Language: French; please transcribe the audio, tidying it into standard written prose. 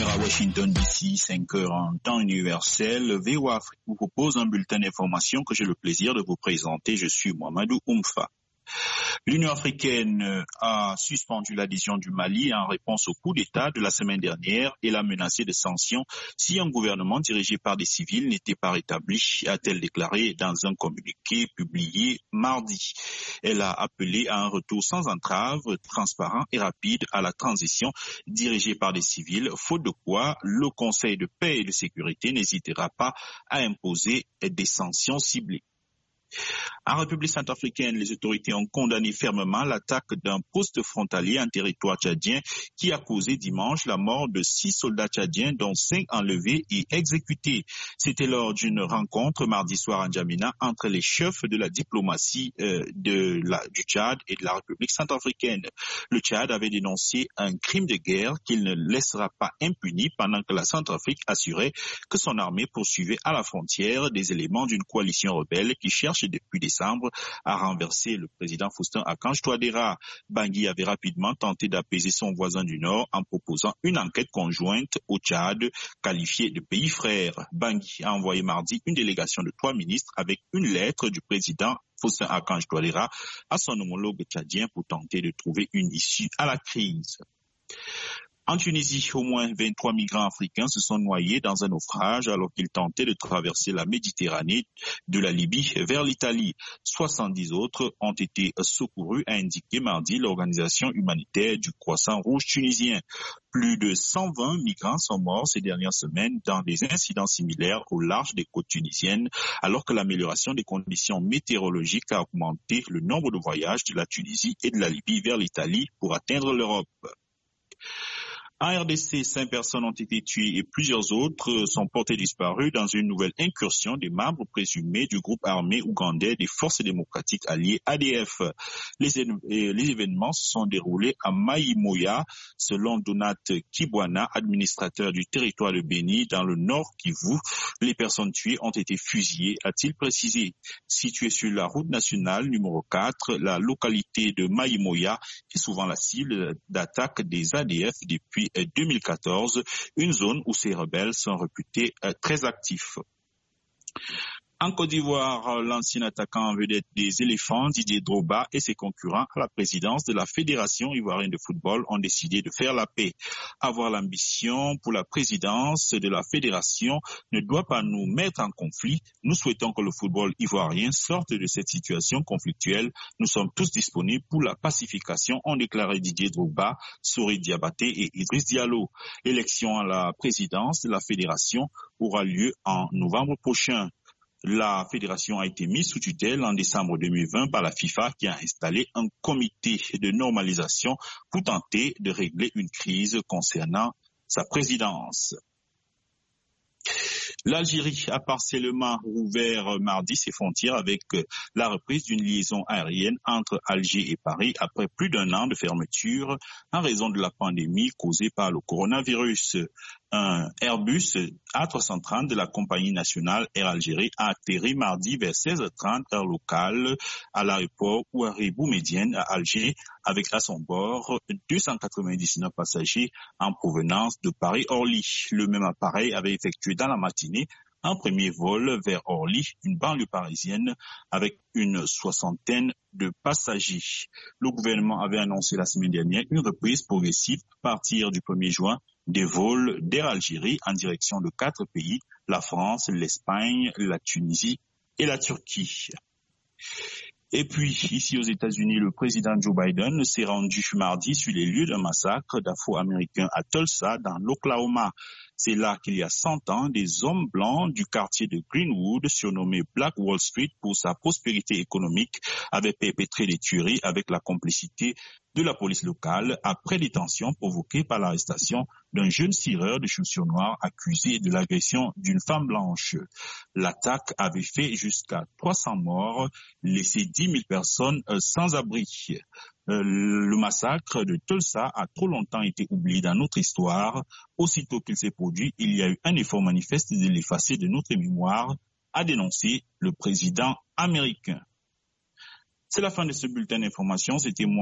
à Washington DC, 5 heures en temps universel. VOA Afrique vous propose un bulletin d'information que j'ai le plaisir de vous présenter. Je suis Mohamedou Oumfa. L'Union africaine a suspendu l'adhésion du Mali en réponse au coup d'État de la semaine dernière et l'a menacé de sanctions si un gouvernement dirigé par des civils n'était pas rétabli, a-t-elle déclaré dans un communiqué publié mardi. Elle a appelé à un retour sans entrave, transparent et rapide à la transition dirigée par des civils, faute de quoi le Conseil de paix et de sécurité n'hésitera pas à imposer des sanctions ciblées. En République centrafricaine, les autorités ont condamné fermement l'attaque d'un poste frontalier en territoire tchadien qui a causé dimanche la mort de 6 soldats tchadiens, dont 5 enlevés et exécutés. C'était lors d'une rencontre mardi soir en N'Djamena entre les chefs de la diplomatie du Tchad et de la République centrafricaine. Le Tchad avait dénoncé un crime de guerre qu'il ne laissera pas impuni pendant que la Centrafrique assurait que son armée poursuivait à la frontière des éléments d'une coalition rebelle qui cherche depuis décembre à renverser le président Faustin Archange Touadéra. Bangui avait rapidement tenté d'apaiser son voisin du Nord en proposant une enquête conjointe au Tchad, qualifiée de pays frère. Bangui a envoyé mardi une délégation de 3 ministres avec une lettre du président Faustin Archange Touadéra à son homologue tchadien pour tenter de trouver une issue à la crise. En Tunisie, au moins 23 migrants africains se sont noyés dans un naufrage alors qu'ils tentaient de traverser la Méditerranée de la Libye vers l'Italie. 70 autres ont été secourus, a indiqué mardi l'organisation humanitaire du Croissant Rouge tunisien. Plus de 120 migrants sont morts ces dernières semaines dans des incidents similaires au large des côtes tunisiennes, alors que l'amélioration des conditions météorologiques a augmenté le nombre de voyages de la Tunisie et de la Libye vers l'Italie pour atteindre l'Europe. En RDC, 5 personnes ont été tuées et plusieurs autres sont portées disparues dans une nouvelle incursion des membres présumés du groupe armé ougandais des Forces démocratiques alliées ADF. Les événements se sont déroulés à Maïmoya, selon Donat Kibwana, administrateur du territoire de Béni, dans le nord Kivu. Les personnes tuées ont été fusillées, a-t-il précisé. Située sur la route nationale numéro 4, la localité de Maïmoya est souvent la cible d'attaques des ADF depuis 2014, une zone où ces rebelles sont réputés très actifs. En Côte d'Ivoire, l'ancien attaquant en vedette des éléphants, Didier Drogba, et ses concurrents à la présidence de la Fédération ivoirienne de football ont décidé de faire la paix. Avoir l'ambition pour la présidence de la Fédération ne doit pas nous mettre en conflit. Nous souhaitons que le football ivoirien sorte de cette situation conflictuelle. Nous sommes tous disponibles pour la pacification, ont déclaré Didier Drogba, Souri Diabaté et Idriss Diallo. L'élection à la présidence de la Fédération aura lieu en novembre prochain. La fédération a été mise sous tutelle en décembre 2020 par la FIFA qui a installé un comité de normalisation pour tenter de régler une crise concernant sa présidence. L'Algérie a partiellement rouvert mardi ses frontières avec la reprise d'une liaison aérienne entre Alger et Paris après plus d'un an de fermeture en raison de la pandémie causée par le coronavirus. Un Airbus A330 de la compagnie nationale Air Algérie a atterri mardi vers 16h30 heure locale à l'aéroport Ouari Boumedienne à Alger avec à son bord 299 passagers en provenance de Paris-Orly. Le même appareil avait effectué dans la matinée un premier vol vers Orly, une banlieue parisienne, avec une soixantaine de passagers. Le gouvernement avait annoncé la semaine dernière une reprise progressive à partir du 1er juin des vols d'Air Algérie en direction de 4 pays, la France, l'Espagne, la Tunisie et la Turquie. Et puis, ici aux États-Unis, le président Joe Biden s'est rendu mardi sur les lieux d'un massacre d'Afro-Américains à Tulsa, dans l'Oklahoma. C'est là qu'il y a 100 ans, des hommes blancs du quartier de Greenwood, surnommé Black Wall Street pour sa prospérité économique, avaient perpétré des tueries avec la complicité de la police locale après des tensions provoquées par l'arrestation d'un jeune cireur de chaussures noires accusé de l'agression d'une femme blanche. L'attaque avait fait jusqu'à 300 morts, laissé 10 000 personnes sans abri. Le massacre de Tulsa a trop longtemps été oublié dans notre histoire. Aussitôt qu'il s'est produit, il y a eu un effort manifeste de l'effacer de notre mémoire, a dénoncé le président américain. C'est la fin de ce bulletin d'information. C'était moi.